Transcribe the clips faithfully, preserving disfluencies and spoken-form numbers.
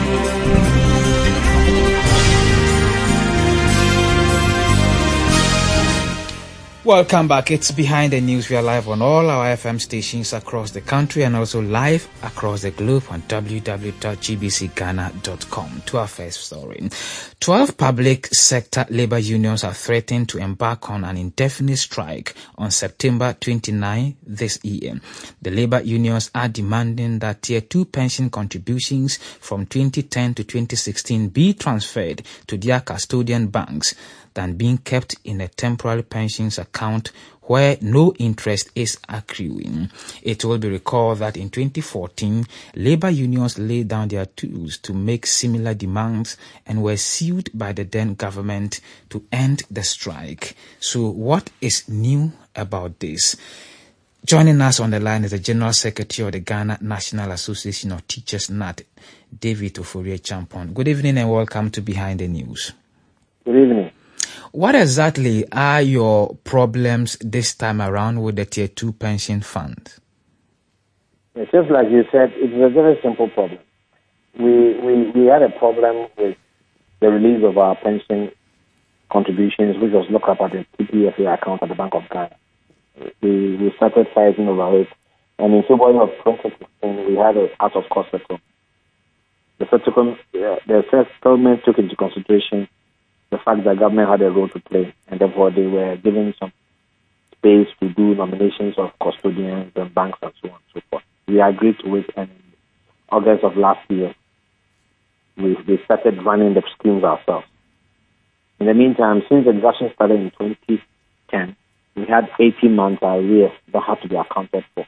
Welcome back. It's Behind the News. We are live on all our F M stations across the country and also live across the globe on w w w dot g b c ghana dot com. To our first story. Twelve public sector labor unions are threatened to embark on an indefinite strike on September twenty-ninth this year. The labor unions are demanding that Tier two pension contributions from twenty ten to twenty sixteen be transferred to their custodian banks than being kept in a temporary pensions account where no interest is accruing. It will be recalled that in twenty fourteen, labor unions laid down their tools to make similar demands and were sued by the then government to end the strike. So what is new about this? Joining us on the line is the General Secretary of the Ghana National Association of Teachers, N A T, David Ofori-Acheampong. Good evening and welcome to Behind the News. Good evening. What exactly are your problems this time around with the Tier two pension fund? It's just like you said, it's a very simple problem. We, we, we had a problem with the release of our pension contributions, which was looked up at the T P F A account at the Bank of Ghana. We, we started fighting over it, and in February of twenty sixteen, we had an out-of-court settlement. The settlement, uh, the settlement took into consideration the fact that government had a role to play, and therefore they were given some space to do nominations of custodians and banks and so on and so forth. We agreed to it, and in August of last year, we, we started running the schemes ourselves. In the meantime, since the discussion started in twenty ten, we had eighteen months arrears that had to be accounted for.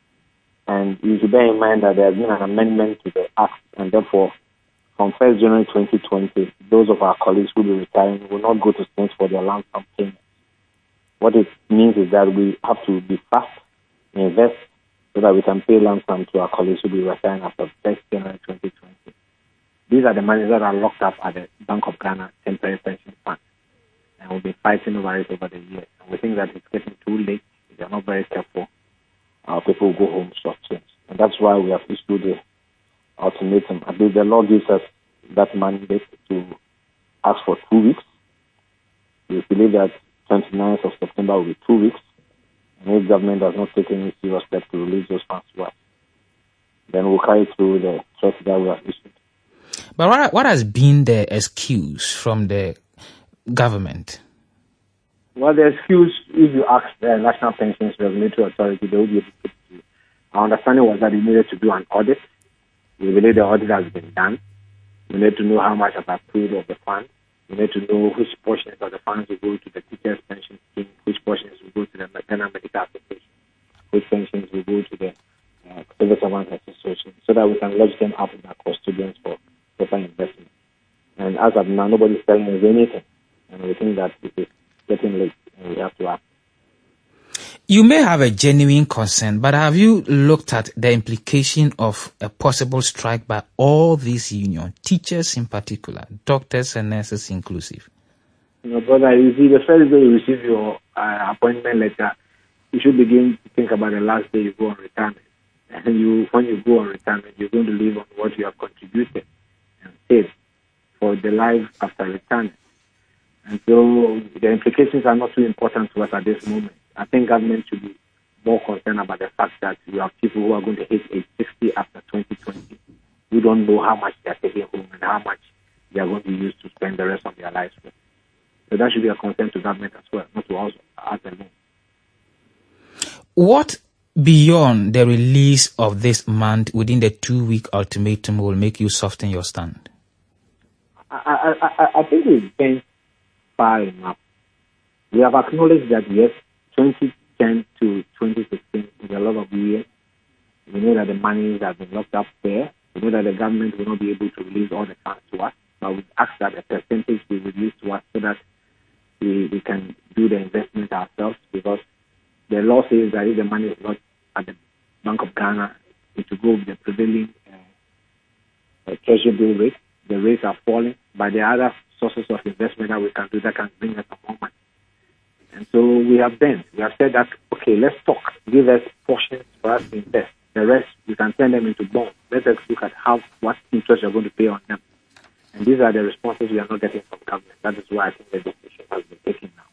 And you should bear in mind that there has been an amendment to the Act, and therefore, from first January twenty twenty, those of our colleagues who will be retiring will not go to States for their lump sum payments. What it means is that we have to be fast, invest, so that we can pay lump sum to our colleagues who will be retiring after first January twenty twenty. These are the monies that are locked up at the Bank of Ghana Temporary Pension Fund. And we'll be fighting over it over the years. And we think that it's getting too late. If they're not very careful, our people will go home short change. And that's why we have issued the ultimatum. I believe the law gives us that mandate to ask for two weeks. We believe that twenty-ninth of September will be two weeks. And if government does not take any serious steps to release those funds to us, then we'll carry through the threat that we have issued. But what, what has been the excuse from the government? Well, the excuse, if you ask the National Pensions Regulatory Authority, they will be able to give you. Our understanding was that we needed to do an audit. We believe the audit has been done. We need to know how much has accrued of the fund. We need to know which portions of the funds will go to the teachers' pension scheme, which portions will go to the Ghana Medical Association, which pensions will go to the uh, Civil Servants Association, so that we can lodge them up with our custodians for proper investment. And as of now, nobody's telling us anything. And we think that it is getting late and we have to act. You may have a genuine concern, but have you looked at the implication of a possible strike by all these unions, teachers in particular, doctors and nurses inclusive? You know, brother, you see, the first day you receive your uh, appointment letter, you should begin to think about the last day you go on retirement. And you, when you go on retirement, you're going to live on what you have contributed and saved for the life after retirement. And so the implications are not too important to us at this moment. I think government should be more concerned about the fact that you have people who are going to hit age sixty after twenty twenty. We don't know how much they are taking home and how much they are going to use to spend the rest of their lives with. So that should be a concern to government as well, not to us, us alone. What beyond the release of this month within the two-week ultimatum will make you soften your stand? I, I, I, I think it's been far enough. We have acknowledged that, yes, twenty ten to twenty sixteen is a lot of years. We know that the money has been locked up there. We know that the government will not be able to release all the funds to us, but we ask that a percentage be released to us so that we, we can do the investment ourselves, because the law says that if the money is not at the Bank of Ghana, it will go with the prevailing uh, uh, treasury bill rate. The rates are falling, but there are other sources of investment that we can do that can bring us more money. And so we have been, we have said that, okay, let's talk. Give us portions for us to invest. The rest, you can turn them into bonds. Let us look at how what interest you're going to pay on them. And these are the responses we are not getting from government. That is why I think the decision has been taken now.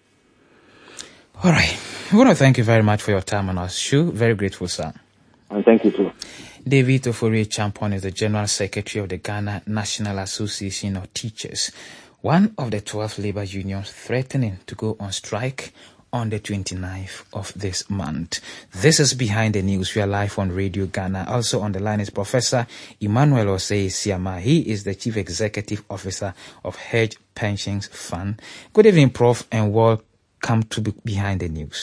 All right. I want to thank you very much for your time on our show. Very grateful, sir. And thank you too. David Ofori-Acheampong is the General Secretary of the Ghana National Association of Teachers, one of the twelve labor unions threatening to go on strike on the twenty-ninth of this month. This is Behind the News. We are live on Radio Ghana. Also on the line is Professor Emmanuel Osei-Siama. He is the Chief Executive Officer of Hedge Pensions Fund. Good evening, Prof, and welcome to be Behind the News.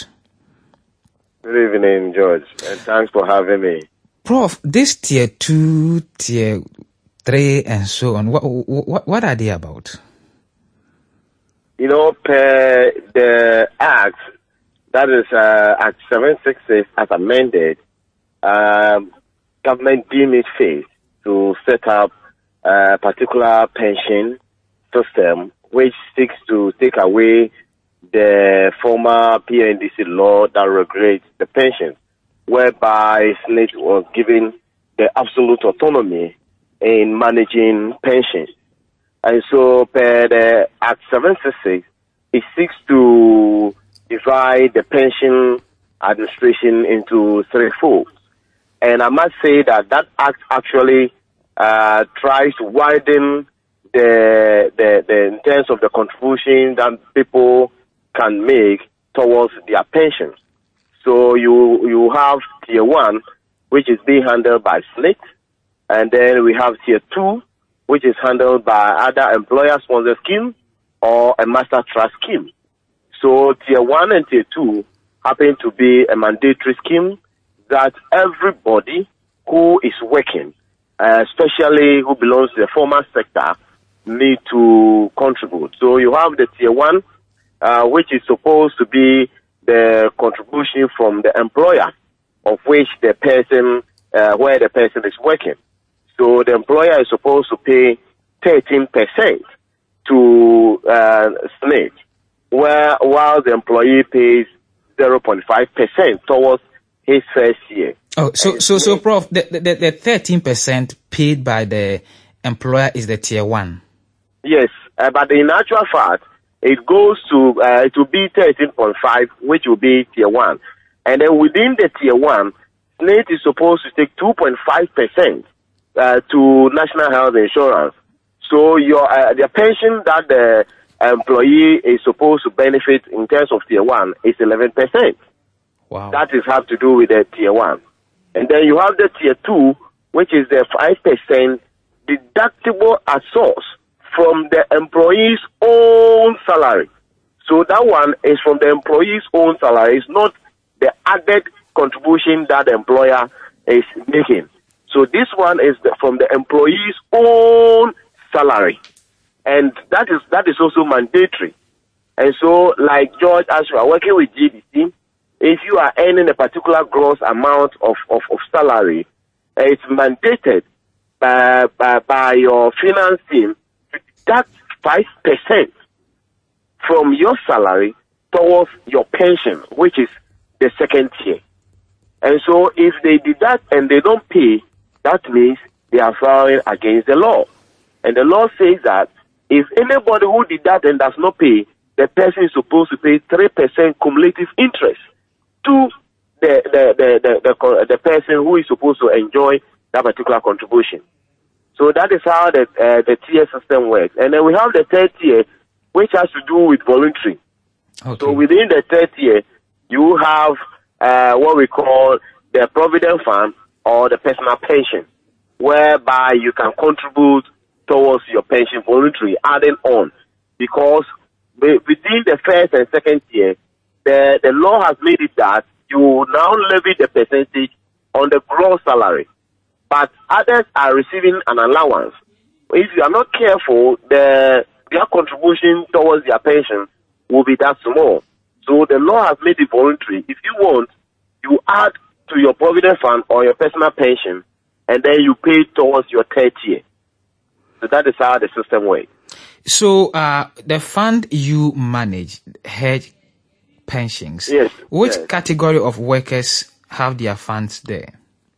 Good evening, George, and thanks for having me. Prof, this tier two, tier three, and so on, what, what, what are they about? You know, per the Act, that is uh, Act seven sixty as amended, um, government deemed it fit to set up a particular pension system which seeks to take away the former P N D C law that regulates the pensions, whereby SSNIT was given the absolute autonomy in managing pensions. And so, per the Act seven sixty-six, it seeks to divide the pension administration into three folds. And I must say that that Act actually uh, tries to widen the, the, the in terms of the contribution that people can make towards their pensions. So you you have tier one, which is being handled by SSNIT, and then we have tier two, which is handled by either employer-sponsored scheme or a master trust scheme. So tier one and tier two happen to be a mandatory scheme that everybody who is working, uh, especially who belongs to the formal sector, need to contribute. So you have the tier one, uh, which is supposed to be the contribution from the employer of which the person, uh, where the person is working. So the employer is supposed to pay thirteen percent to uh, SSNIT, where while the employee pays zero point five percent towards his first year. Oh, so so so, Prof, the the, the thirteen percent paid by the employer is the tier one. Yes, uh, but in actual fact, it goes to uh, it will be thirteen point five, which will be tier one, and then within the tier one, SSNIT is supposed to take two point five percent. Uh, to national health insurance. So your uh, the pension that the employee is supposed to benefit in terms of tier one is eleven percent. Wow. That is have to do with the tier one. And then you have the tier two, which is the five percent deductible at source from the employee's own salary. So that one is from the employee's own salary. It's not the added contribution that the employer is making. So this one is the, from the employee's own salary, and that is that is also mandatory. And so, like George, as you are working with G D C, if you are earning a particular gross amount of, of, of salary, it's mandated by, by, by your finance team to deduct five percent from your salary towards your pension, which is the second tier. And so, if they deduct and they don't pay, that means they are filing against the law. And the law says that if anybody who did that and does not pay, the person is supposed to pay three percent cumulative interest to the the, the, the, the, the person who is supposed to enjoy that particular contribution. So that is how the, uh, the tier system works. And then we have the third tier, which has to do with voluntary. Okay. So within the third tier, you have uh, what we call the Provident Fund, or the personal pension, whereby you can contribute towards your pension voluntary, adding on. Because within the first and second tier, the, the law has made it that you now levy the percentage on the gross salary. But others are receiving an allowance. If you are not careful, the, their contribution towards their pension will be that small. So the law has made it voluntary. If you want, you add to your provident fund or your personal pension, and then you pay towards your third tier. So that is how the system works. So uh, the fund you manage, Hedge Pensions, yes, which yes. category of workers have their funds there?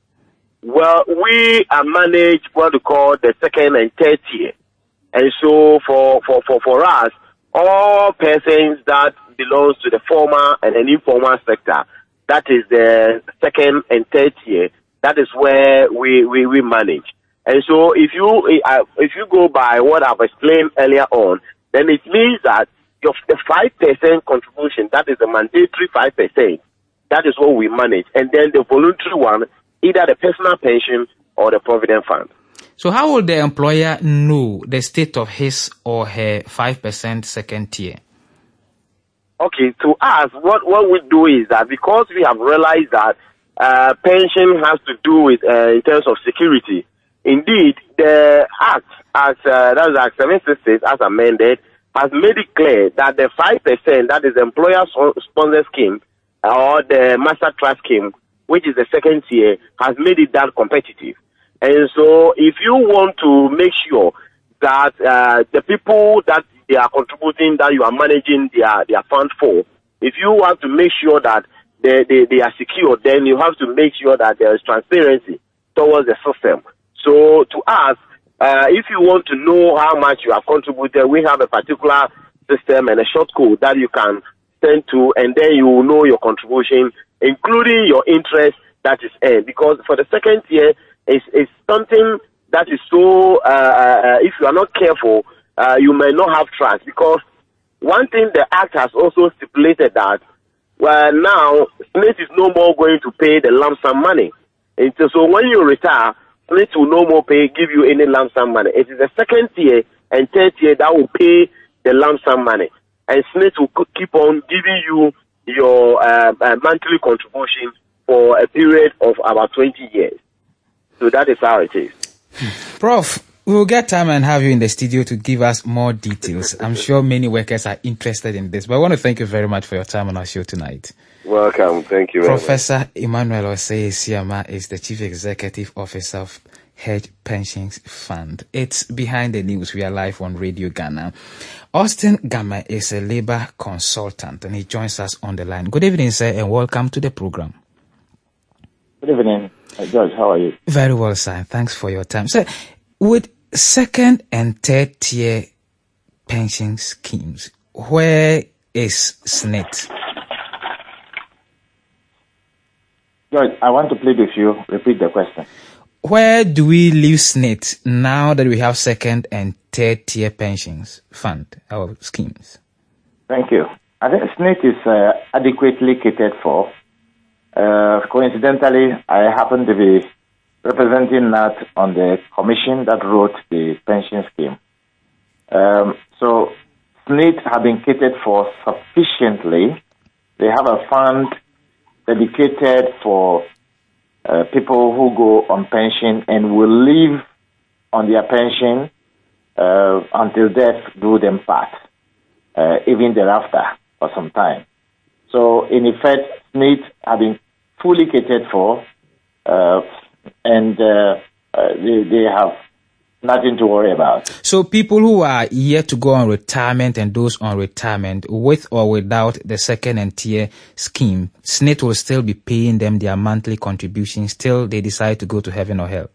Well, we are managed what we call the second and third tier. And so for, for, for, for us, all persons that belongs to the formal and an informal sector, that is the second and third tier, that is where we, we, we manage. And so if you uh, if you go by what I've explained earlier on, then it means that your, the five percent contribution, that is the mandatory five percent, that is what we manage. And then the voluntary one, either the personal pension or the provident fund. So how will the employer know the state of his or her five percent second tier? Okay, to us, what, what we do is that because we have realized that uh, pension has to do with, uh, in terms of security, indeed, the Act, as uh, that is Act seven sixty-six, as amended, has made it clear that the five percent, that is the employer-sponsored scheme, or the master trust scheme, which is the second tier, has made it that competitive. And so if you want to make sure that uh, the people that they are contributing, that you are managing their, their fund for, if you want to make sure that they, they, they are secure, then you have to make sure that there is transparency towards the system. So to us, uh, if you want to know how much you have contributed, we have a particular system and a short code that you can send to, and then you will know your contribution, including your interest that is earned. Because for the second tier, it's, it's something that is so, uh, uh, if you are not careful, uh, you may not have trust. Because one thing the Act has also stipulated that, well, now, Smith is no more going to pay the lump sum money. And so, so when you retire, Smith will no more pay, give you any lump sum money. It is the second tier and third tier that will pay the lump sum money. And Smith will keep on giving you your uh, uh, monthly contribution for a period of about twenty years. So that is how it is. Prof, we will get time and have you in the studio to give us more details. I'm sure many workers are interested in this, but I want to thank you very much for your time on our show tonight. Welcome. Thank you very Professor much. Emmanuel Osei Siama is the Chief Executive Officer of Hedge Pensions Fund. It's Behind the News. We are live on Radio Ghana. Austin Gama is a labor consultant and he joins us on the line. Good evening, sir, and welcome to the program. Good evening. Uh, George, how are you? Very well, sir. Thanks for your time. Sir, with second and third tier pension schemes, where is S N I T? George, I want to plead with you. Repeat the question. Where do we leave S N I T now that we have second and third tier pensions fund, our schemes? Thank you. I think S N I T is uh, adequately catered for. Uh, coincidentally, I happen to be representing N A T on the commission that wrote the pension scheme. Um, so S N I T have been catered for sufficiently. They have a fund dedicated for uh, people who go on pension and will live on their pension uh, until death do them part, uh, even thereafter for some time. So in effect, S N I T have been fully catered for, uh, and uh, uh, they, they have nothing to worry about. So people who are yet to go on retirement and those on retirement, with or without the second and tier scheme, S N I T will still be paying them their monthly contributions till they decide to go to heaven or hell?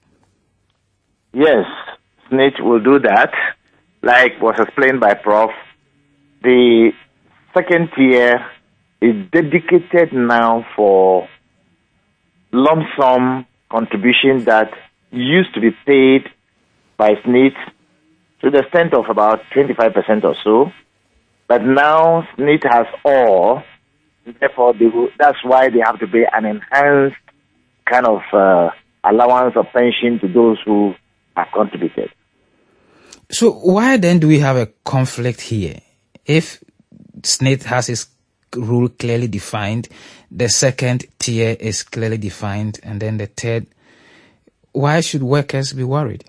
Yes, S N I T will do that. Like was explained by Prof, the second tier is dedicated now for lump sum contribution that used to be paid by S N I T to the extent of about twenty-five percent or so. But now S N I T has all, therefore they will, that's why they have to pay an enhanced kind of uh, allowance of pension to those who have contributed. So why then do we have a conflict here? If S N I T has its rule clearly defined, the second tier is clearly defined, and then the third, why should workers be worried?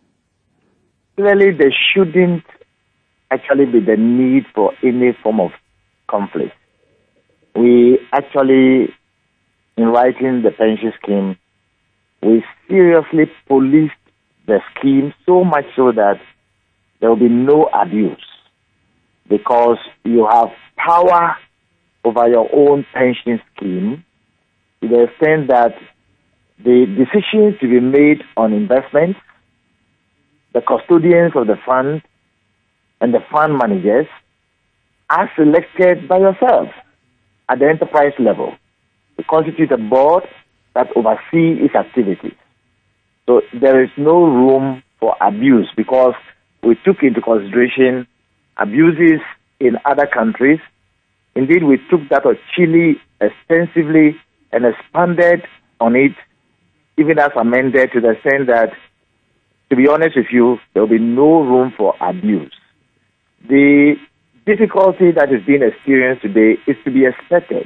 Clearly, there shouldn't actually be the need for any form of conflict. We actually, in writing the pension scheme, we seriously policed the scheme so much so that there will be no abuse, because you have power over your own pension scheme to the extent that the decisions to be made on investments, the custodians of the fund, and the fund managers are selected by yourself at the enterprise level to constitute a board that oversees its activities. So there is no room for abuse because we took into consideration abuses in other countries. Indeed, we took that of Chile extensively and expanded on it, even as amended, to the extent that, to be honest with you, there will be no room for abuse. The difficulty that is being experienced today is to be expected.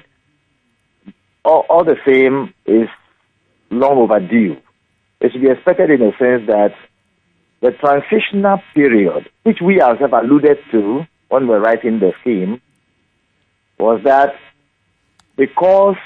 All, all the same is long overdue. It's to be expected in the sense that the transitional period, which we ourselves alluded to when we were writing the scheme, was that because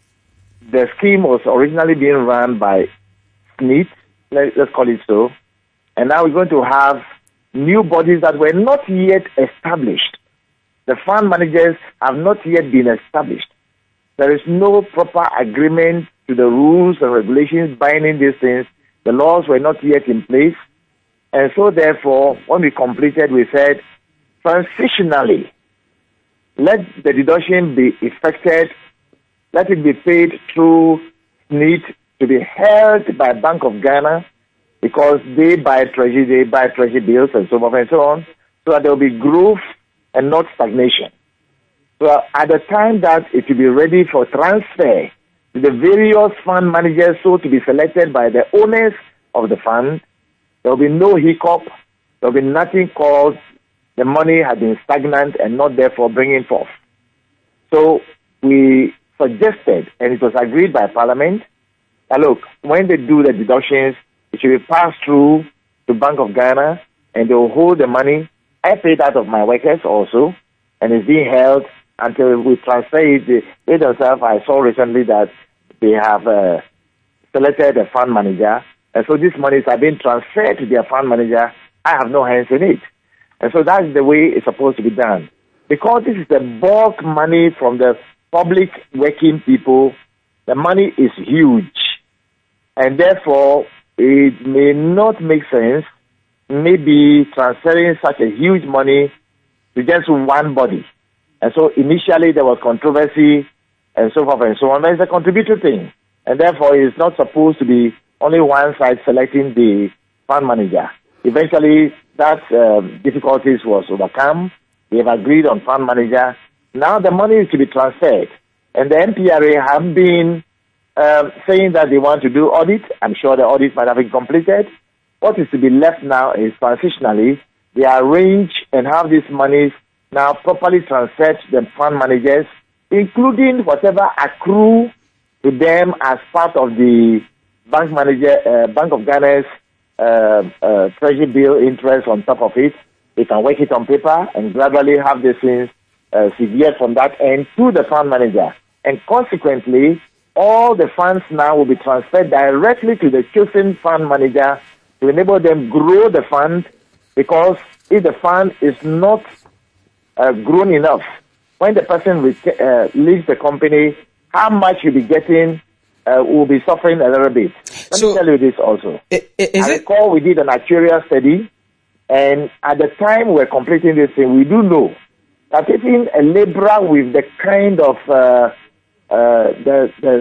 the scheme was originally being run by S N I T, let, let's call it so, and now we're going to have new bodies that were not yet established. The fund managers have not yet been established. There is no proper agreement to the rules and regulations binding these things. The laws were not yet in place. And so, therefore, when we completed, we said, transitionally, let the deduction be effected, let it be paid through S N I T to be held by Bank of Ghana because they buy treasury, they buy treasury bills and so forth and so on, so that there will be growth and not stagnation. So at the time that it will be ready for transfer to the various fund managers, so to be selected by the owners of the fund, there will be no hiccup, there will be nothing called the money has been stagnant and not therefore bringing forth. So we suggested, and it was agreed by Parliament, that look, when they do the deductions, it should be passed through to Bank of Ghana, and they will hold the money. I paid out of my workers also, and it's being held until we transfer it. They, they themselves, I saw recently that they have uh, selected a fund manager, and so these monies are being transferred to their fund manager. I have no hands in it. And so that's the way it's supposed to be done. Because this is the bulk money from the public working people, the money is huge. And therefore, it may not make sense maybe transferring such a huge money to just one body. And so initially there was controversy and so forth and so on. But it's a contributory thing. And therefore, it's not supposed to be only one side selecting the fund manager. Eventually, that um, difficulties was overcome. We have agreed on fund manager. Now the money is to be transferred. And the N P R A have been um, saying that they want to do audit. I'm sure the audit might have been completed. What is to be left now is transitionally, they arrange and have these monies now properly transferred to the fund managers, including whatever accrue to them as part of the bank manager, uh, Bank of Ghana's uh, uh, treasury bill interest on top of it. They can work it on paper and gradually have these things uh, severed from that end to the fund manager. And consequently, all the funds now will be transferred directly to the chosen fund manager to enable them grow the fund, because if the fund is not uh, grown enough, when the person ret- uh, leaves the company, how much you'll be getting uh, will be suffering a little bit. Let so, me tell you this also. Is I it? recall we did an actuarial study, and at the time we're completing this thing, we do know that even a laborer with the kind of uh, uh, the, the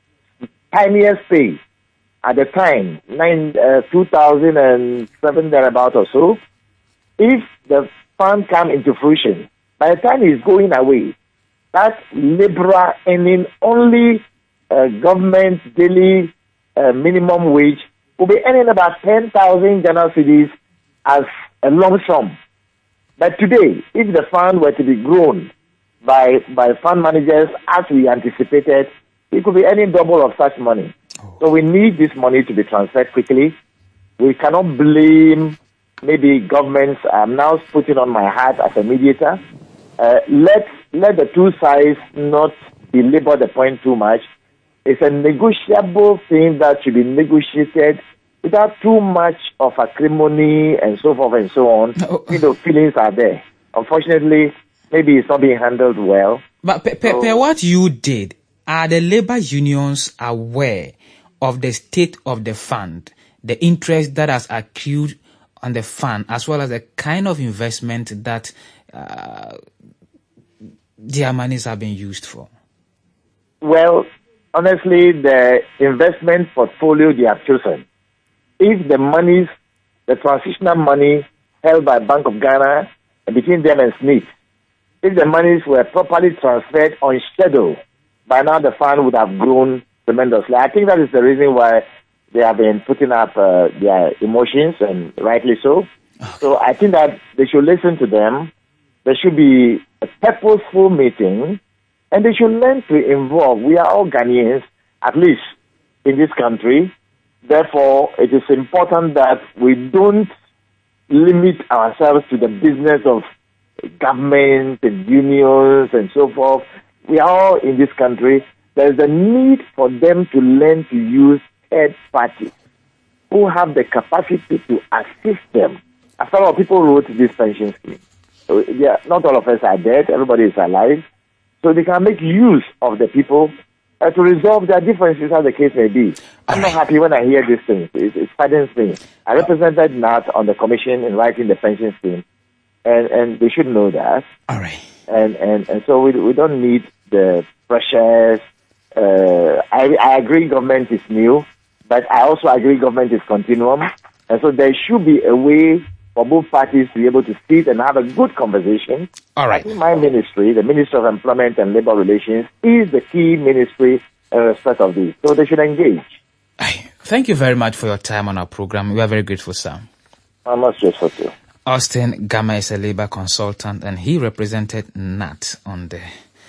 tiniest pay at the time, nine, uh, two thousand seven, thereabout or so, if the fund come into fruition, by the time he's going away, that laborer earning only uh, government daily uh, minimum wage will be earning about ten thousand Ghana cedis as a lump sum. But today, if the fund were to be grown by by fund managers as we anticipated, it could be earning double of such money. Oh. So we need this money to be transferred quickly. We cannot blame maybe governments. I'm now putting on my hat as a mediator. Uh, let let the two sides not belabor the point too much. It's a negotiable thing that should be negotiated without too much of acrimony and so forth and so on. Oh. You know, feelings are there. Unfortunately, maybe it's not being handled well. But per, per, so, per what you did, are the labor unions aware of the state of the fund, the interest that has accrued on the fund, as well as the kind of investment that uh, their monies have been used for? Well, honestly, the investment portfolio they have chosen, if the monies, the transitional money held by Bank of Ghana between them and Smith, if the monies were properly transferred on schedule, by now the fund would have grown tremendously. I think that is the reason why they have been putting up uh, their emotions, and rightly so. Okay. So I think that they should listen to them. There should be a purposeful meeting, and they should learn to involve. We are all Ghanaians, at least in this country. Therefore, it is important that we don't limit ourselves to the business of government and unions and so forth. We are all in this country. There is a need for them to learn to use third parties who have the capacity to assist them. After all, people wrote this pension scheme. So, yeah, not all of us are dead. Everybody is alive. So they can make use of the people uh, to resolve their differences, as the case may be. I'm not happy when I hear these things. It, it saddens me. I represented N A T on the commission in writing the pension scheme, and, and they should know that. All right. And, and, and so we, we don't need the pressures. Uh, I, I agree government is new, but I also agree government is continuum. And so there should be a way for both parties to be able to sit and have a good conversation. All right. I think my ministry, the Ministry of Employment and Labor Relations, is the key ministry in respect of this. So they should engage. Thank you very much for your time on our program. We are very grateful, sir. I'm not grateful too. Austin Gama is a labor consultant, and he represented N A T on the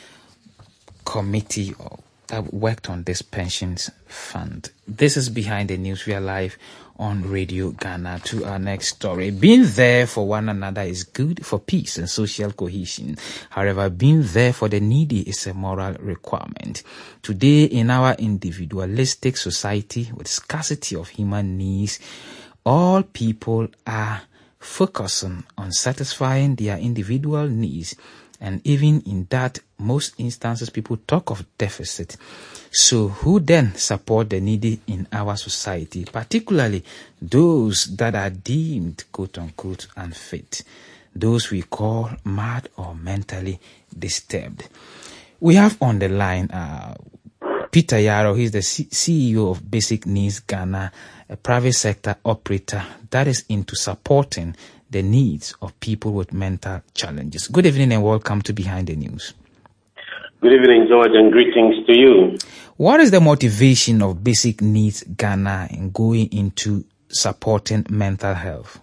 committee that worked on this pensions fund. This is Behind the News. We are live on Radio Ghana. To our next story. Being there for one another is good for peace and social cohesion. However, being there for the needy is a moral requirement. Today, in our individualistic society with scarcity of human needs, all people are focusing on satisfying their individual needs, and even in that, most instances people talk of deficit. So who then support the needy in our society, particularly those that are deemed quote-unquote unfit, those we call mad or mentally disturbed? We have on the line uh, Peter Yaro. He's the C- CEO of Basic Needs Ghana, a private sector operator that is into supporting the needs of people with mental challenges. Good evening and welcome to Behind the News. Good evening, George, and greetings to you. What is the motivation of Basic Needs Ghana in going into supporting mental health?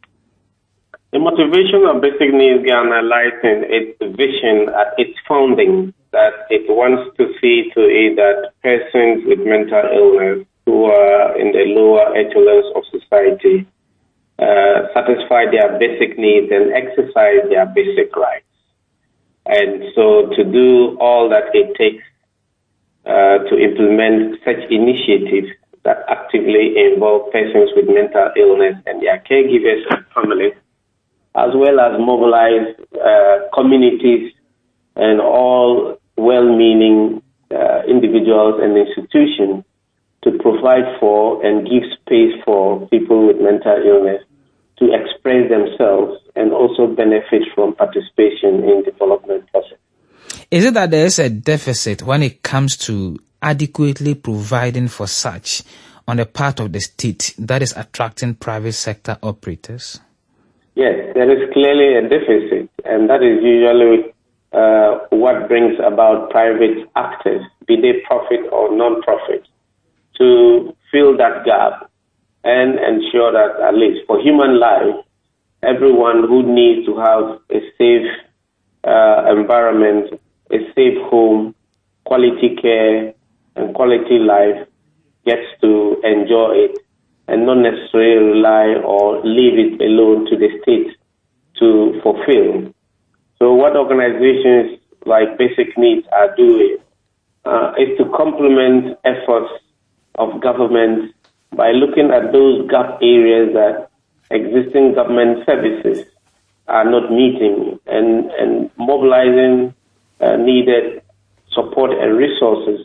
The motivation of Basic Needs Ghana lies in its vision at its founding, that it wants to see to it that persons with mental illness who are in the lower echelons of society uh, satisfy their basic needs and exercise their basic rights. And so to do all that it takes uh, to implement such initiatives that actively involve persons with mental illness and their caregivers and families, as well as mobilize uh, communities and all well-meaning uh, individuals and institutions to provide for and give space for people with mental illness to express themselves and also benefit from participation in development process. Is it that there is a deficit when it comes to adequately providing for such on the part of the state that is attracting private sector operators? Yes, there is clearly a deficit, and that is usually uh, what brings about private actors, be they profit or non-profit, to fill that gap and ensure that at least for human life, everyone who needs to have a safe uh, environment, a safe home, quality care, and quality life gets to enjoy it and not necessarily rely or leave it alone to the state to fulfill. So what organizations like Basic Needs are doing uh, is to complement efforts of government by looking at those gap areas that existing government services are not meeting and, and mobilizing uh, needed support and resources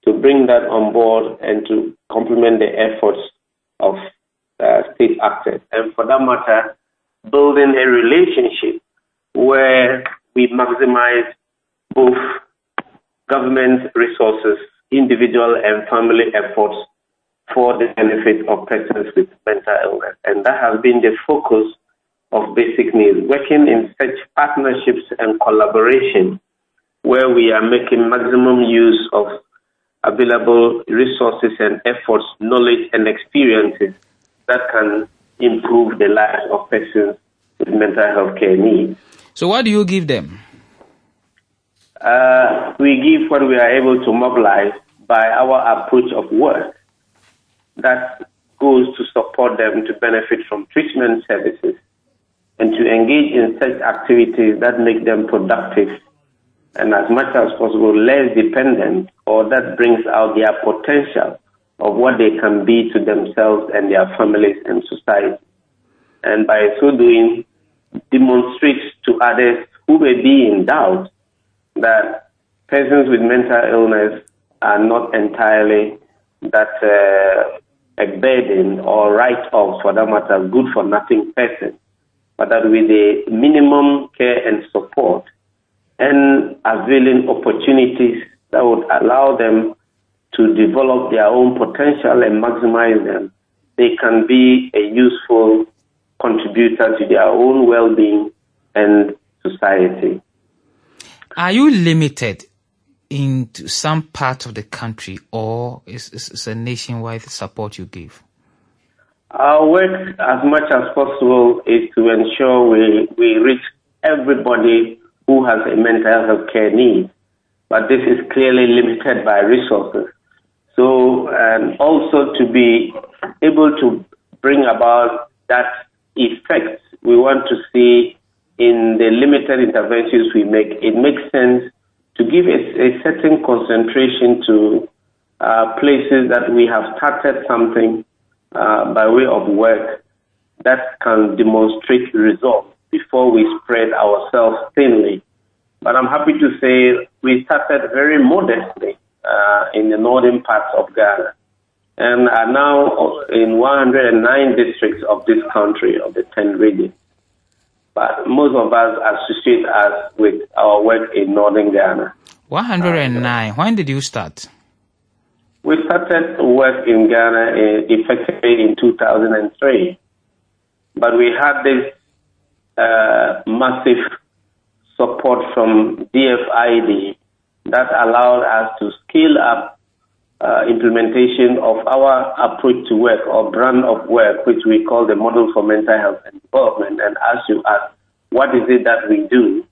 to bring that on board and to complement the efforts of uh, state actors. And for that matter, building a relationship where we maximize both government resources, individual and family efforts for the benefit of persons with mental illness. And that has been the focus of Basic Needs, working in such partnerships and collaboration where we are making maximum use of available resources and efforts, knowledge and experiences that can improve the lives of persons with mental health care needs. So what do you give them? Uh, we give what we are able to mobilize by our approach of work that goes to support them to benefit from treatment services and to engage in such activities that make them productive and as much as possible less dependent, or that brings out their potential of what they can be to themselves and their families and society. And by so doing, demonstrates to others who may be in doubt that persons with mental illness are not entirely that uh, a burden or write-off, for that matter, good for nothing person, but that with a minimum care and support and availing opportunities that would allow them to develop their own potential and maximize them, they can be a useful contributor to their own well-being and society. Are you limited into some part of the country, or is it a nationwide support you give? Our work, as much as possible, is to ensure we, we reach everybody who has a mental health care need, but this is clearly limited by resources. So, and also to be able to bring about that effect we want to see in the limited interventions we make, it makes sense to give a, a certain concentration to uh, places that we have started something uh, by way of work that can demonstrate results before we spread ourselves thinly. But I'm happy to say we started very modestly uh, in the northern parts of Ghana and are now in one hundred nine districts of this country, of the ten regions. But most of us associate us with our work in northern Ghana. one hundred nine. Uh, when did you start? We started work in Ghana uh, effectively in two thousand three. But we had this uh, massive support from D F I D that allowed us to scale up uh, implementation of our approach to work or brand of work, which we call the Model for Mental Health and Development. And as you ask, what is it that we do?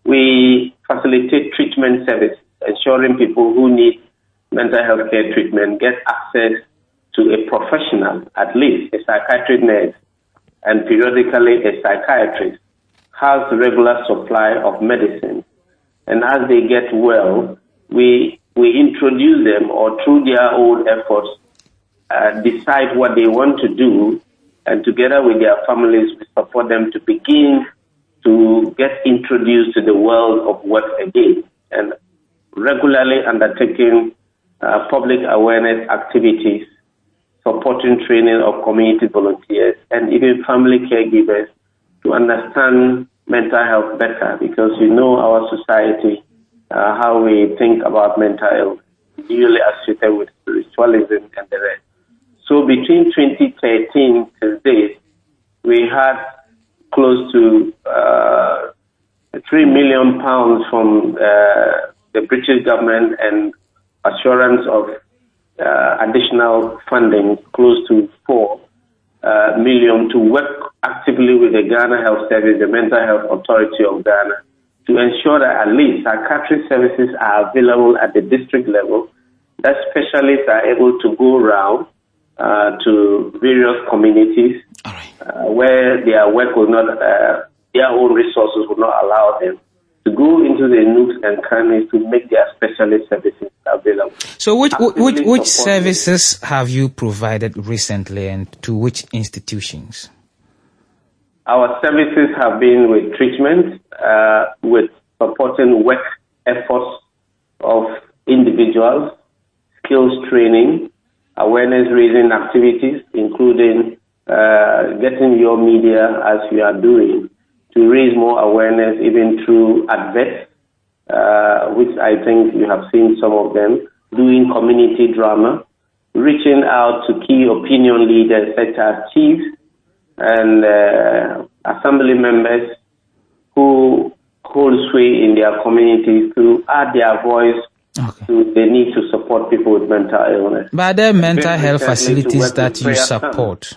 We facilitate treatment services, ensuring people who need mental health care treatment get access to a professional, at least a psychiatric nurse, and periodically a psychiatrist, has regular supply of medicine. And as they get well, we we introduce them, or through their own efforts, uh, decide what they want to do, and together with their families, we support them to begin to get introduced to the world of work again, and regularly undertaking uh, public awareness activities, supporting training of community volunteers, and even family caregivers to understand mental health better, because you know our society, uh, how we think about mental health, usually associated with spiritualism and the rest. So between twenty thirteen to date, we had close to uh, three million pounds from uh, the British government and assurance of uh, additional funding, close to four uh, million, to work actively with the Ghana Health Service, the Mental Health Authority of Ghana, to ensure that at least psychiatric services are available at the district level, that specialists are able to go around uh, to various communities. All right. Uh, where their work will not, uh, their own resources will not allow them to go into the nooks and crannies to make their specialist services available. So which which, which services have you provided recently, and to which institutions? Our services have been with treatment, uh, with supporting work efforts of individuals, skills training, awareness-raising activities, including uh, getting your media, as you are doing, to raise more awareness even through adverts, uh, which I think you have seen some of them, doing community drama, reaching out to key opinion leaders such as chiefs and uh, assembly members who hold sway in their communities to add their voice okay. to the need to support people with mental illness. But are there mental health facilities that you support?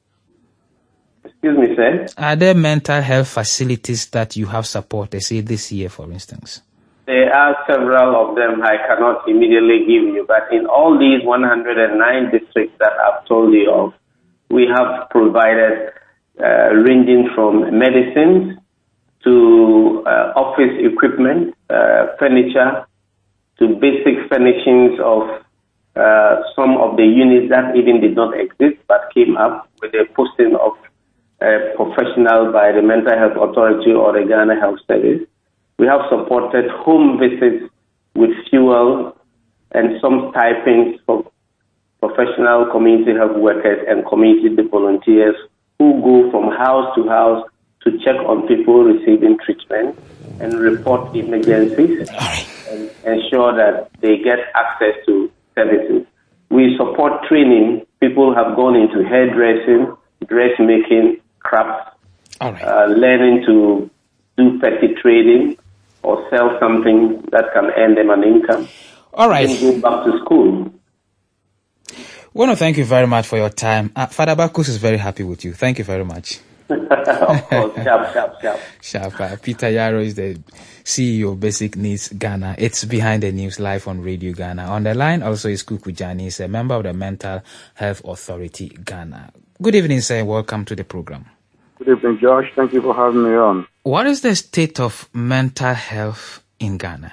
Excuse me, sir? Are there mental health facilities that you have supported, say this year, for instance? There are several of them I cannot immediately give you, but in all these one hundred nine districts that I've told you of, we have provided uh, ranging from medicines to uh, office equipment, uh, furniture, to basic furnishings of uh, some of the units that even did not exist but came up with the posting of a professional by the Mental Health Authority or the Ghana Health Service. We have supported home visits with fuel and some stipends for professional community health workers and community volunteers who go from house to house to check on people receiving treatment and report emergencies and ensure that they get access to services. We support training. People have gone into hairdressing, dressmaking, crafts, All right. uh, learning to do petty trading or sell something that can earn them an income. All right. Then go back to school. I want to thank you very much for your time. Uh, Father Bacchus is very happy with you. Thank you very much. Of course, sharp, sharp, sharp. Sharp. Uh, Peter Yaro is the C E O of Basic Needs Ghana. It's Behind the News live on Radio Ghana. On the line also is Kuku Jani. He's a member of the Mental Health Authority Ghana. Good evening, sir. Welcome to the program. Good evening, Josh. Thank you for having me on. What is the state of mental health in Ghana?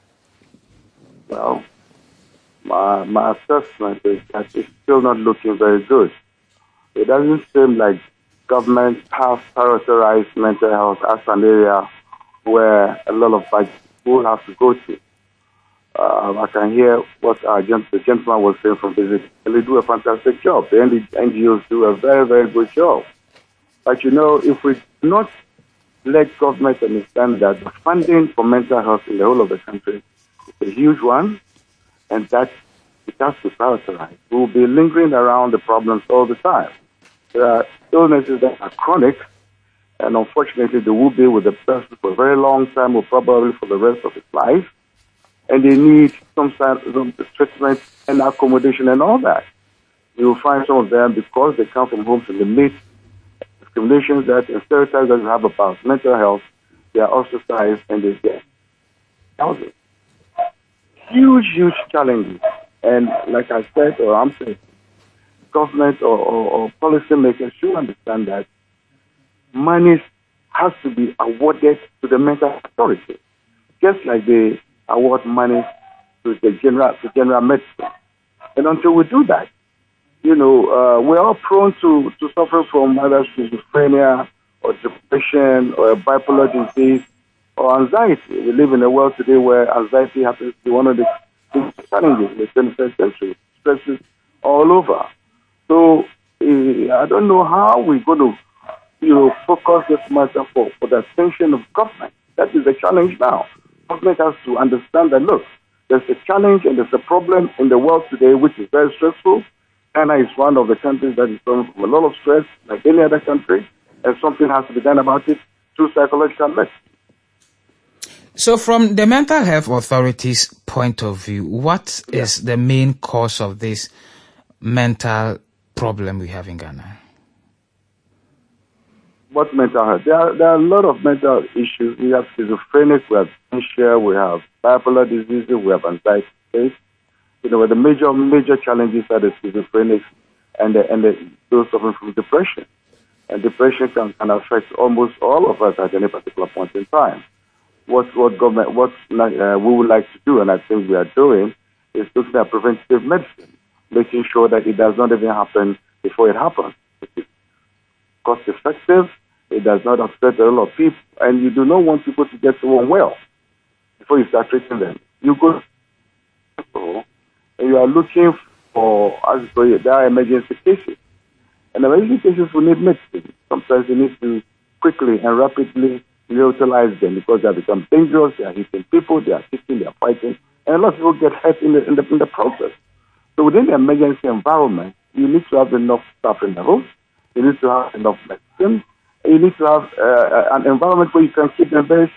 Well, my, my assessment is that it's still not looking very good. It doesn't seem like government has prioritized mental health as an area where a lot of people have to go to. Uh, I can hear what our gent- the gentleman was saying from Visit. They do a fantastic job. The N G Os do a very, very good job. But, you know, if we do not let government understand that the funding for mental health in the whole of the country is a huge one, and that it has to prioritize, we will be lingering around the problems all the time. There are illnesses that are chronic, and unfortunately they will be with the person for a very long time, or probably for the rest of his life, and they need some sort of treatment and accommodation and all that. You will find some of them, because they come from homes in the midst discriminations that and stereotypes that you have about mental health, they are ostracized and they get housing. Huge, huge challenges. And like I said, or I'm saying, government or, or, or policymakers should understand that money has to be awarded to the mental authority, just like they award money to the general to general medicine. And until we do that, you know, uh, we're all prone to, to suffer from either schizophrenia or depression or a bipolar disease or anxiety. We live in a world today where anxiety happens to be one of the challenges in the twenty-first century. Stresses all over. So uh, I don't know how we're going to, you know, focus this matter for, for the attention of government. That is the challenge now. Government has to understand that, look, there's a challenge and there's a problem in the world today which is very stressful. Ghana is one of the countries that is suffering from a lot of stress, like any other country, and something has to be done about it through psychological medicine. So from the Mental Health Authority's point of view, what yeah. is the main cause of this mental problem we have in Ghana? What mental health? There are, there are a lot of mental issues. We have schizophrenic, we have dementia, we have bipolar diseases, we have anxiety states. You know, the major major challenges are the schizophrenics and the, and the, those suffering from depression. And depression can, can affect almost all of us at any particular point in time. What what government what uh, we would like to do, and I think we are doing, is looking at preventative medicine, making sure that it does not even happen before it happens. It is cost effective. It does not upset a lot of people, and you do not want people to get so unwell before you start treating them. You go and you are looking for, as you say, there are emergency cases. And emergency cases will need medicine. Sometimes you need to quickly and rapidly utilize them because they have become dangerous, they are hitting people, they are kicking, they are fighting, and a lot of people get hurt in the, in the, in the process. So within the emergency environment, you need to have enough staff in the room, you need to have enough medicine, and you need to have uh, an environment where you can keep them very.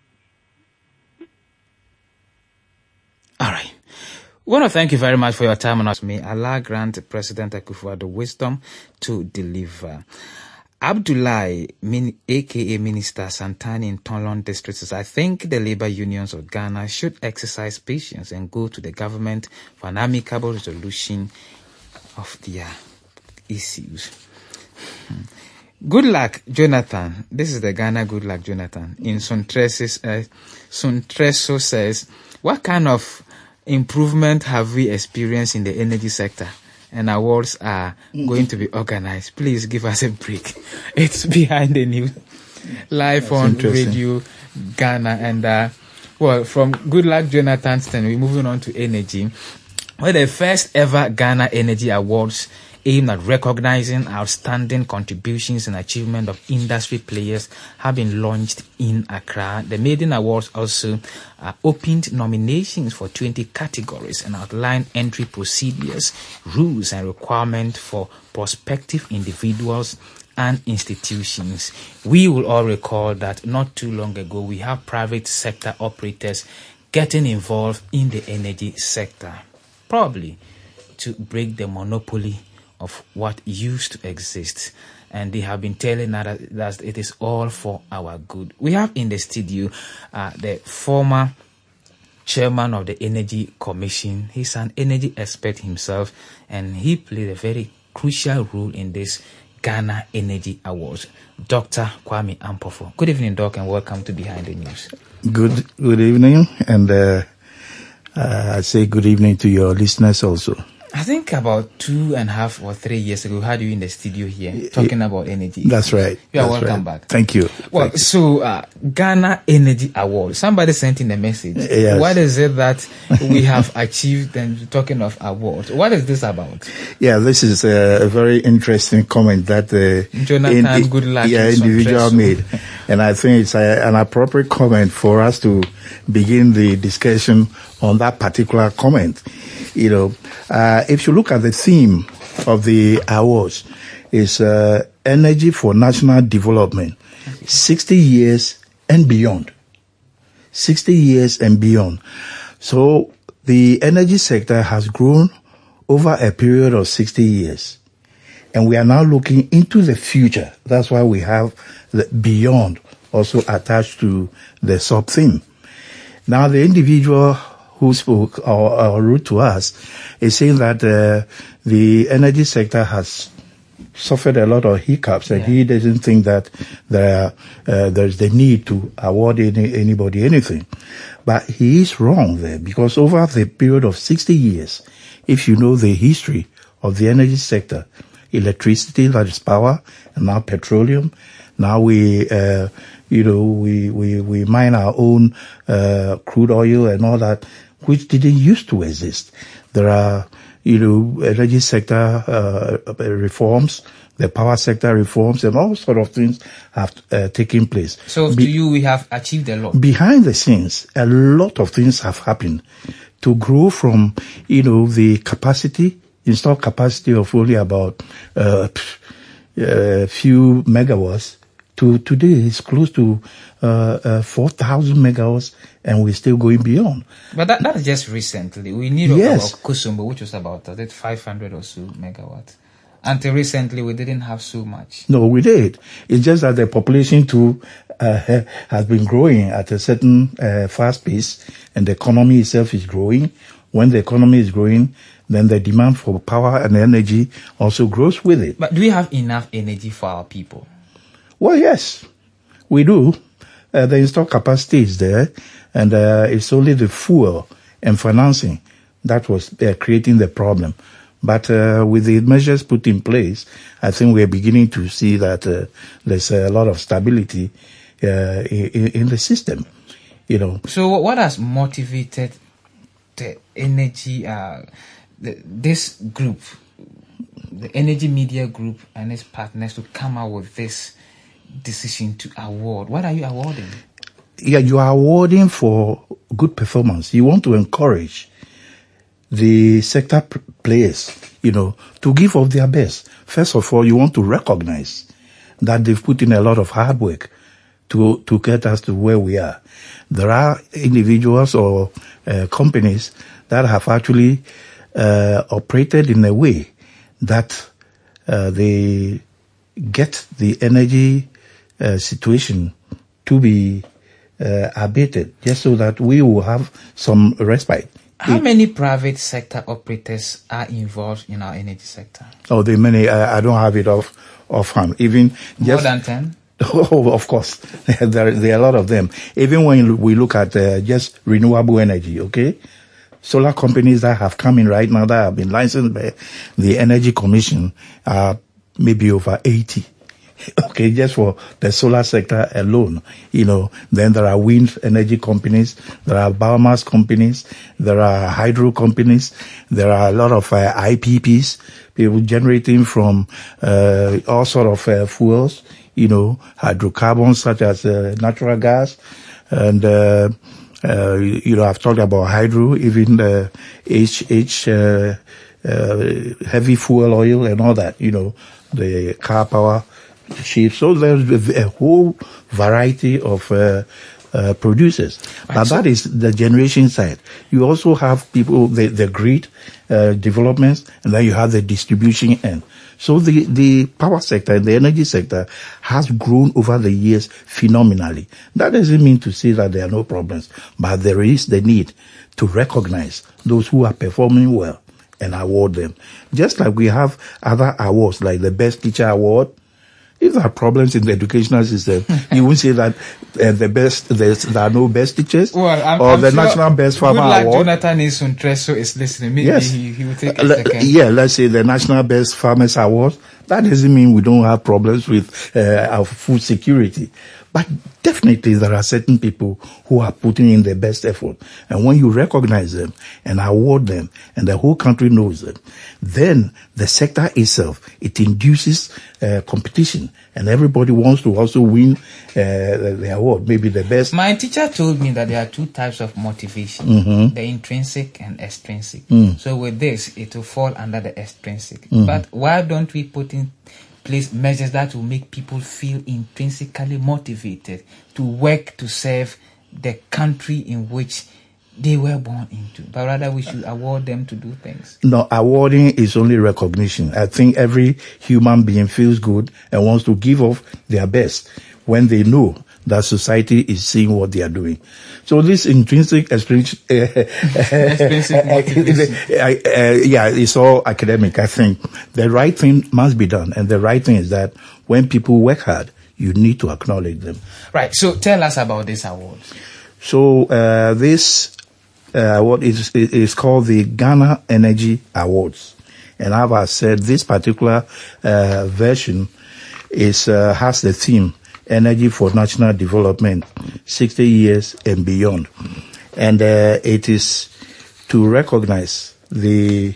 All right. We want to thank you very much for your time on us. May Allah grant President Akufo-Addo the wisdom to deliver. Abdullahi, a k a. Minister Santani in Tonlon District, says, I think the labor unions of Ghana should exercise patience and go to the government for an amicable resolution of their issues. Good luck, Jonathan. This is the Ghana Good Luck, Jonathan. In Suntreso uh, Suntreso says, what kind of improvement have we experienced in the energy sector? And awards are mm-hmm. going to be organized. Please give us a break. It's Behind the News, live That's on Radio Ghana. And, uh, well, from Good Luck, Jonathan Stan, we're moving on to energy. Well, the first ever Ghana Energy Awards aimed at recognizing outstanding contributions and achievement of industry players have been launched in Accra. The maiden awards also uh, opened nominations for twenty categories and outlined entry procedures, rules and requirements for prospective individuals and institutions. We will all recall that not too long ago we have private sector operators getting involved in the energy sector, probably to break the monopoly of what used to exist, and they have been telling us that it is all for our good. We have in the studio uh, the former chairman of the Energy Commission. He's an energy expert himself, and he played a very crucial role in this Ghana Energy Awards. Doctor Kwame Ampofo. Good evening, Doc, and welcome to Behind the News. Good, good evening, and uh, uh, I say good evening to your listeners also. I think about two and a half or three years ago, we had you in the studio here talking about energy. That's right. You are That's welcome right. back. Thank you. Well, Thank so uh, Ghana Energy Award. Somebody sent in a message. Yes. What is it that we have achieved? And talking of awards, what is this about? Yeah, this is a, a very interesting comment that uh, Jonathan in, Good Luck yeah, individual made, and I think it's a, an appropriate comment for us to begin the discussion on that particular comment. You know, uh, if you look at the theme of the awards, is uh, energy for national development, sixty years and beyond. sixty years and beyond. So the energy sector has grown over a period of sixty years. And we are now looking into the future. That's why we have the beyond also attached to the sub-theme. Now the individual who spoke or, or wrote to us is saying that uh, the energy sector has suffered a lot of hiccups, and yeah. he doesn't think that there uh, there's the need to award any, anybody anything. But he is wrong there, because over the period of sixty years, if you know the history of the energy sector, electricity, that is power, and now petroleum, now we uh, you know we we we mine our own uh, crude oil and all that, which didn't used to exist. There are, you know, energy sector uh, reforms, the power sector reforms, and all sort of things have uh, taken place. So Be- to you, we have achieved a lot. Behind the scenes, a lot of things have happened to grow from, you know, the capacity, installed capacity of only about uh, a few megawatts to today it's close to uh, uh, four thousand megawatts, and we're still going beyond. But that that's just recently. We need yes. about Kusumbu, which was about uh, five hundred or so megawatts. Until recently, we didn't have so much. No, we did. It's just that the population too uh, has been growing at a certain uh, fast pace, and the economy itself is growing. When the economy is growing, then the demand for power and energy also grows with it. But do we have enough energy for our people? Well, yes, we do. Uh, the installed capacity is there, and uh, it's only the fuel and financing that was uh, creating the problem. But uh, with the measures put in place, I think we're beginning to see that uh, there's a lot of stability uh, in, in the system, you know. So what has motivated the energy uh, the, this group, the Energy Media Group and its partners, to come out with this decision to award? What are you awarding? Yeah, you are awarding for good performance. You want to encourage the sector p- players, you know, to give of their best. First of all, you want to recognize that they've put in a lot of hard work to to get us to where we are. There are individuals or uh, companies that have actually uh, operated in a way that uh, they get the energy uh, situation to be uh, abated, just so that we will have some respite. How It, many private sector operators are involved in our energy sector? oh, the many, I, I don't have it off offhand. Even More just, than ten? Oh, of course. there, there are a lot of them. Even when we look at uh, just renewable energy, okay? Solar companies that have come in right now that have been licensed by the Energy Commission are maybe over eighty. Okay, just for the solar sector alone, you know. Then there are wind energy companies, there are biomass companies, there are hydro companies, there are a lot of uh, I P Ps, people generating from uh, all sort of uh, fuels, you know, hydrocarbons such as uh, natural gas, and uh, uh, you know, I've talked about hydro, even uh, H H uh, uh, heavy fuel oil and all that, you know, the car power ships. So there's a whole variety of uh, uh, producers. But so- that is the generation side. You also have people, the, the grid uh, developments, and then you have the distribution end. So the, the power sector and the energy sector has grown over the years phenomenally. That doesn't mean to say that there are no problems, but there is the need to recognize those who are performing well and award them. Just like we have other awards like the Best Teacher Award. If there are problems in the educational system, you won't say that uh, the best, there's, there are no best teachers, Well, I'm, or I'm the sure National Best Farmer good luck Award. Jonathan Isuntreso is listening. Maybe Yes. he, he will take a Uh, le- second. yeah, let's say the National Best Farmers Award. That doesn't mean we don't have problems with uh, our food security. But definitely there are certain people who are putting in their best effort. And when you recognize them and award them and the whole country knows them, then the sector itself, it induces uh, competition. And everybody wants to also win uh, the, the award, maybe the best. My teacher told me that there are two types of motivation, Mm-hmm. the intrinsic and extrinsic. Mm. So with this, it will fall under the extrinsic. Mm-hmm. But why don't we put in place measures that will make people feel intrinsically motivated to work to serve the country in which they were born into? But rather we should award them to do things. No, awarding is only recognition. I think every human being feels good and wants to give off their best when they know that society is seeing what they are doing. So this intrinsic, extrinsic, uh, Extrinsic motivation. uh, uh, yeah, it's all academic. I think the right thing must be done, and the right thing is that when people work hard, you need to acknowledge them. Right. So tell us about this award. So uh, this uh, what is is called the Ghana Energy Awards, and as I said, this particular uh, version is uh, has the theme Energy for National Development, sixty years and beyond, and uh, it is to recognize the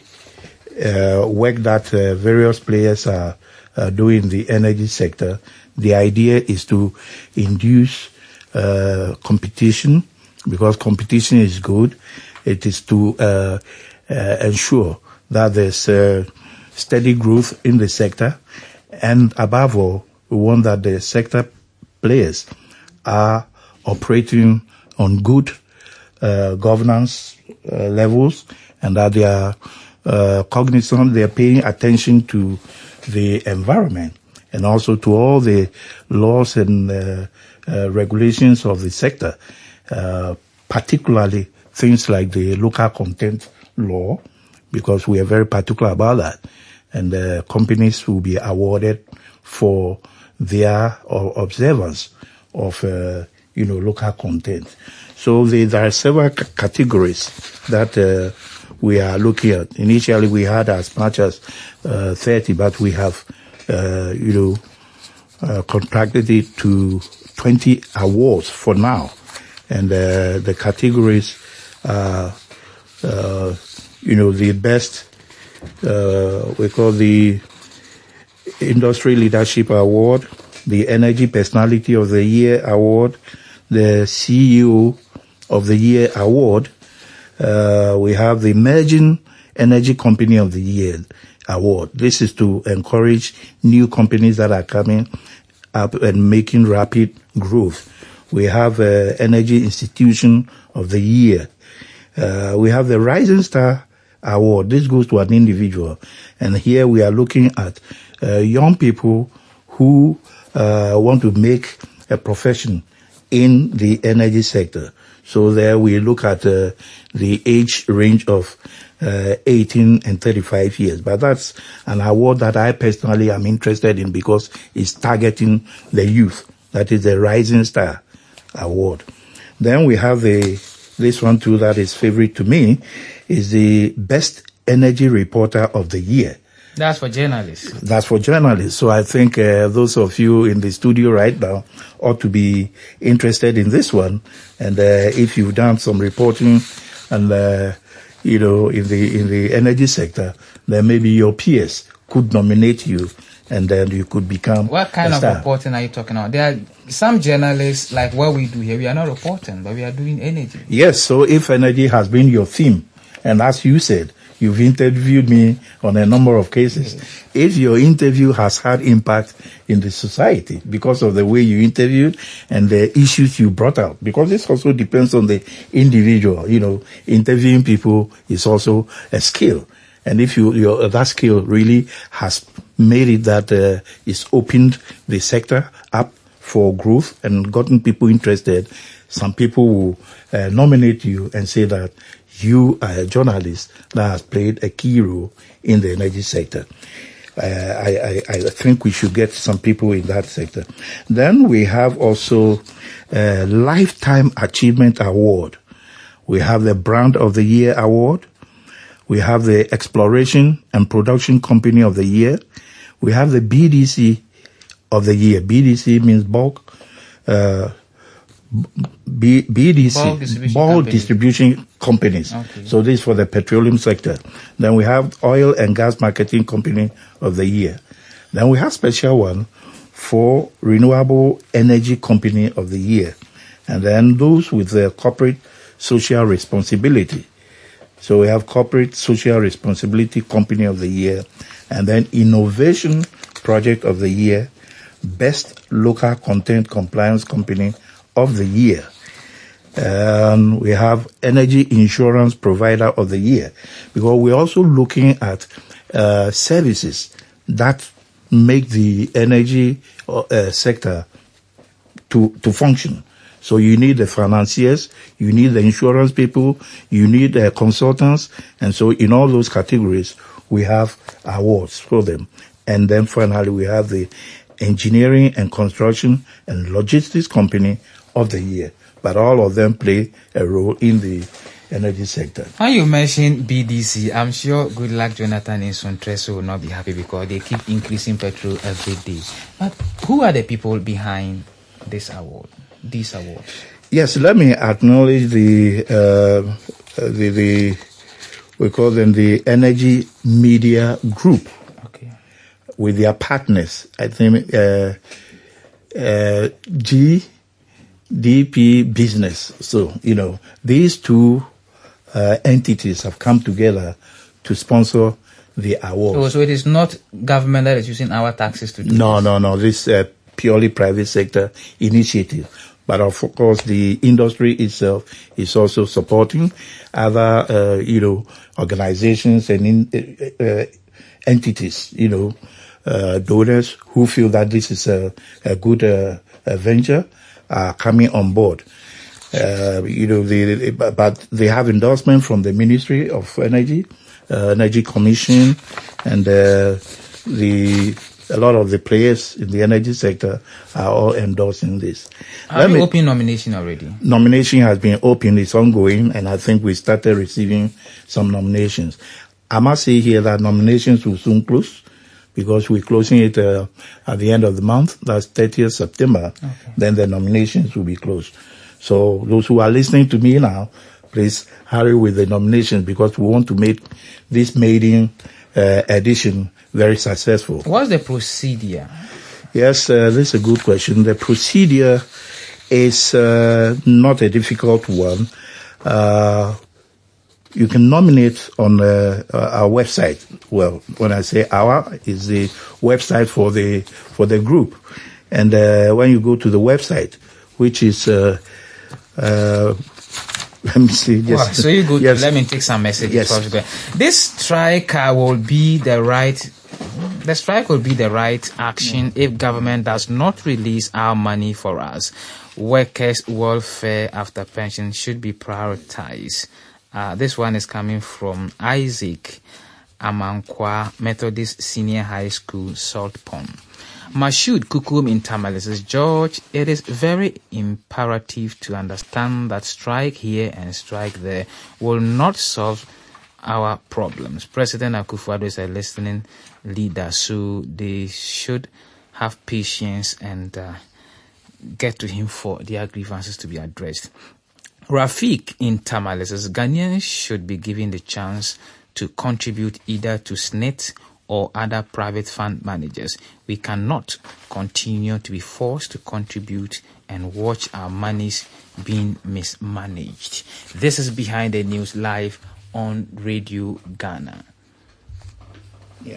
uh, work that uh, various players are uh, doing in the energy sector. The idea is to induce uh, competition, because competition is good. It is to uh, uh, ensure that there's uh, steady growth in the sector, and above all, we want that the sector players are operating on good uh, governance uh, levels, and that they are uh, cognizant, they are paying attention to the environment and also to all the laws and uh, uh, regulations of the sector, uh, particularly things like the local content law, because we are very particular about that. And uh, companies will be awarded for their uh, observance of, uh, you know, local content. So the, there are several c- categories that uh, we are looking at. Initially, we had as much as uh, thirty, but we have, uh, you know, uh, contracted it to twenty awards for now. And uh, the categories are, uh, you know, the best uh, we call the Industry Leadership Award, the Energy Personality of the Year Award, the C E O of the Year Award. Uh, we have the Emerging Energy Company of the Year Award. This is to encourage new companies that are coming up and making rapid growth. We have uh, Energy Institution of the Year. Uh, we have the Rising Star Award. This goes to an individual. And here we are looking at uh, young people who uh, want to make a profession in the energy sector. So there we look at uh, the age range of uh, eighteen and thirty-five years. But that's an award that I personally am interested in because it's targeting the youth. That is the Rising Star Award. Then we have the this one too that is favorite to me is the Best Energy Reporter of the Year. That's for journalists. That's for journalists. So I think uh, those of you in the studio right now ought to be interested in this one. And uh, if you've done some reporting and, uh, you know, in the in the energy sector, then maybe your peers could nominate you and then you could become What kind a of star. reporting are you talking about? There are some journalists, like what we do here, we are not reporting, but we are doing energy. Yes, so if energy has been your theme, and as you said, you've interviewed me on a number of cases. Yes. If your interview has had impact in the society because of the way you interviewed and the issues you brought out, because this also depends on the individual. You know, interviewing people is also a skill. And if you, your, that skill really has made it that uh, it's opened the sector up for growth and gotten people interested, some people will uh, nominate you and say that you are a journalist that has played a key role in the energy sector. Uh, I, I, I think we should get some people in that sector. Then we have also a Lifetime Achievement Award. We have the Brand of the Year Award. We have the Exploration and Production Company of the Year. We have the B D C of the Year. B D C means bulk, uh, B, BDC, Bulk distribution bulk company. distribution companies. Okay. So this is for the petroleum sector. Then we have Oil and Gas Marketing Company of the Year. Then we have special one for Renewable Energy Company of the Year. And then those with the Corporate Social Responsibility. So we have Corporate Social Responsibility Company of the Year. And then Innovation Project of the Year. Best Local Content Compliance Company of the Year. And we have Energy Insurance Provider of the Year, because we're also looking at uh, services that make the energy uh, sector to to function. So you need the financiers, you need the insurance people, you need the consultants, and so in all those categories we have awards for them. And then finally we have the Engineering and Construction and Logistics Company of the Year. But all of them play a role in the energy sector. When you mention B D C, I'm sure Goodluck Jonathan in Sontreso will not be happy because they keep increasing petrol every day. But who are the people behind this award, these awards? Yes, let me acknowledge the, uh, the, the, we call them the Energy Media Group. Okay. With their partners, I think, uh, uh, G, D P Business. So, you know, these two uh, entities have come together to sponsor the award. Oh, so it is not government that is using our taxes to do No, this? no, no. This is a purely private sector initiative. But of course, the industry itself is also supporting other, uh, you know, organizations and in, uh, entities, you know, uh, donors who feel that this is a, a good uh, a venture. Are coming on board. Uh, you know, they, they, but they have endorsement from the Ministry of Energy, uh, Energy Commission, and uh, the a lot of the players in the energy sector are all endorsing this. Have you opened nomination already? Nomination has been opened, it's ongoing, and I think we started receiving some nominations. I must say here that nominations will soon close, because we're closing it uh, at the end of the month. That's thirtieth September. Okay. Then the nominations will be closed. So those who are listening to me now, please hurry with the nominations, because we want to make this maiden uh, edition very successful. What's the procedure? Yes, uh, this is a good question. The procedure is uh, not a difficult one. Uh, you can nominate on uh, our website. Well, when I say our, is the website for the for the group. And uh, when you go to the website, which is uh, uh, let me see. Just, well, so you go. Yes. To, let me take some messages. Yes. This strike uh, will be the right. The strike will be the right action if government does not release our money for us. Workers' welfare after pension should be prioritized. Uh, this one is coming from Isaac Amankwa Methodist Senior High School, Salt Pond. Mashood Kukum in Tamale says, George, it is very imperative to understand that strike here and strike there will not solve our problems. President Akufo-Addo is a listening leader, so they should have patience and uh, get to him for their grievances to be addressed. Rafik in Tamale says, Ghanaians should be given the chance to contribute either to S N I T or other private fund managers. We cannot continue to be forced to contribute and watch our monies being mismanaged. This is Behind the News live on Radio Ghana. Yeah.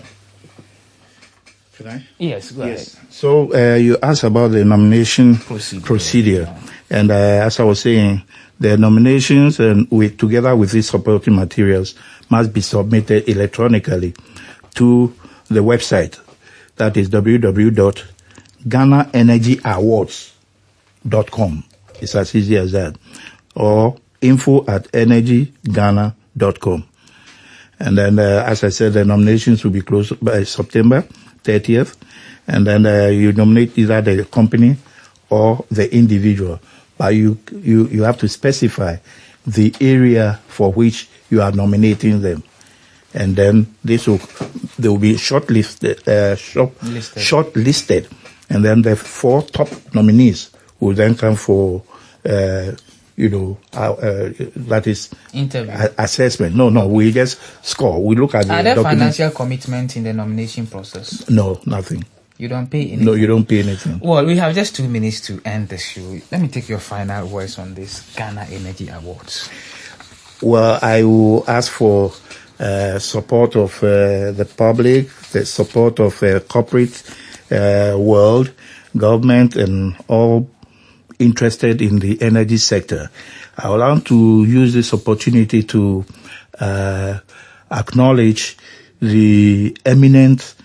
Should I? Yes, go yes. ahead. So uh, you asked about the nomination procedure. procedure. Yeah. And uh, as I was saying, the nominations and with, together with these supporting materials must be submitted electronically to the website. That is w w w dot ghana energy awards dot com. It's as easy as that. Or info at energy ghana dot com. And then, uh, as I said, the nominations will be closed by September thirtieth. And then uh, you nominate either the company or the individual. But you, you, you have to specify the area for which you are nominating them. And then this will, they will be shortlisted, uh, short, shortlisted. And then the four top nominees will then come for, uh, you know, uh, uh, that is interview a- assessment. No, no, we just score. We look at the Are there documents. financial commitment in the nomination process? No, nothing. You don't pay anything? No, you don't pay anything. Well, we have just two minutes to end the show. Let me take your final words on this Ghana Energy Awards. Well, I will ask for uh, support of uh, the public, the support of uh, corporate uh, world, government, and all interested in the energy sector. I would like to use this opportunity to uh, acknowledge the eminent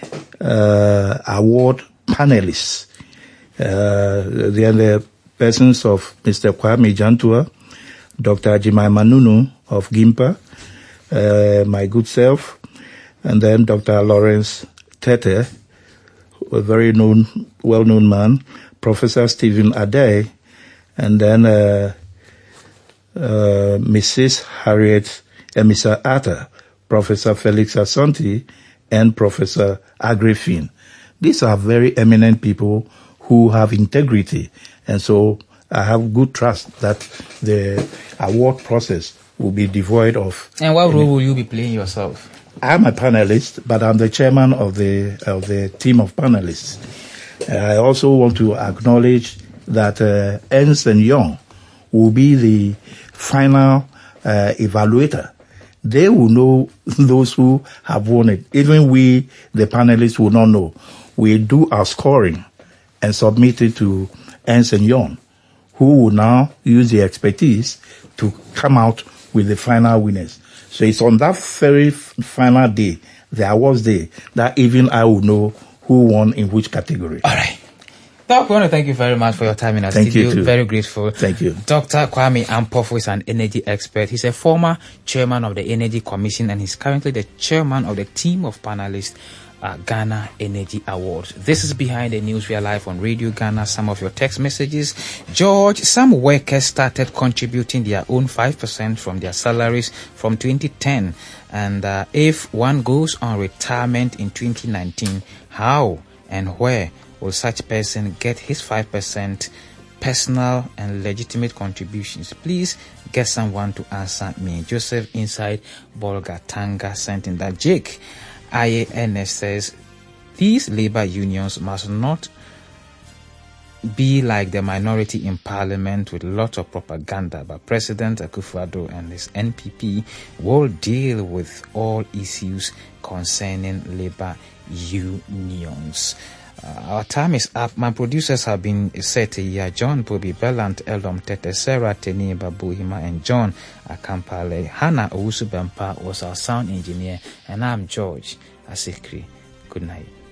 uh, award panelists. Uh, they are the persons of Mister Kwame Jantua, Doctor Jimai Manunu of GIMPA, uh, my good self, and then Doctor Lawrence Tete, a very known, well-known man, Professor Stephen Adey, and then uh, uh, Missus Harriet uh, Mister Atta, Professor Felix Asante, and Professor Agrifin. These are very eminent people who have integrity, and so I have good trust that the award process will be devoid of. And what role will you be playing yourself? I'm a panelist, but I'm the chairman of the of the team of panelists. Uh, I also want to acknowledge that uh, Ernst and Young will be the final uh, evaluator. They will know those who have won it. Even we, the panelists, will not know. We do our scoring and submit it to Ernst and Young, who will now use the expertise to come out with the final winners. So it's on that very final day, the awards day, that even I will know who won in which category. All right. Doc, I want to thank you very much for your time in our thank studio. You too. Very grateful. Thank you. Doctor Kwame Ampofo is an energy expert. He's a former chairman of the Energy Commission, and he's currently the chairman of the team of panelists at Ghana Energy Awards. This is Behind the News. We are live on Radio Ghana. Some of your text messages. George, some workers started contributing their own five percent from their salaries from twenty ten. And uh, if one goes on retirement in twenty nineteen, how and where will such person get his five percent personal and legitimate contributions, please get someone to answer me. Joseph inside Bolgatanga sent in that. Jake I A N S says, these labor unions must not be like the minority in parliament with lots of propaganda, but President Akufo-Addo and his N P P will deal with all issues concerning labor unions. Uh, our time is up. My producers have been set here: John Bobby Bellant, Eldom Tete, Sarah Teni Babuhima, and John Akampale. Hannah Owusu Bempa was our sound engineer, and I'm George Asikri. Good night.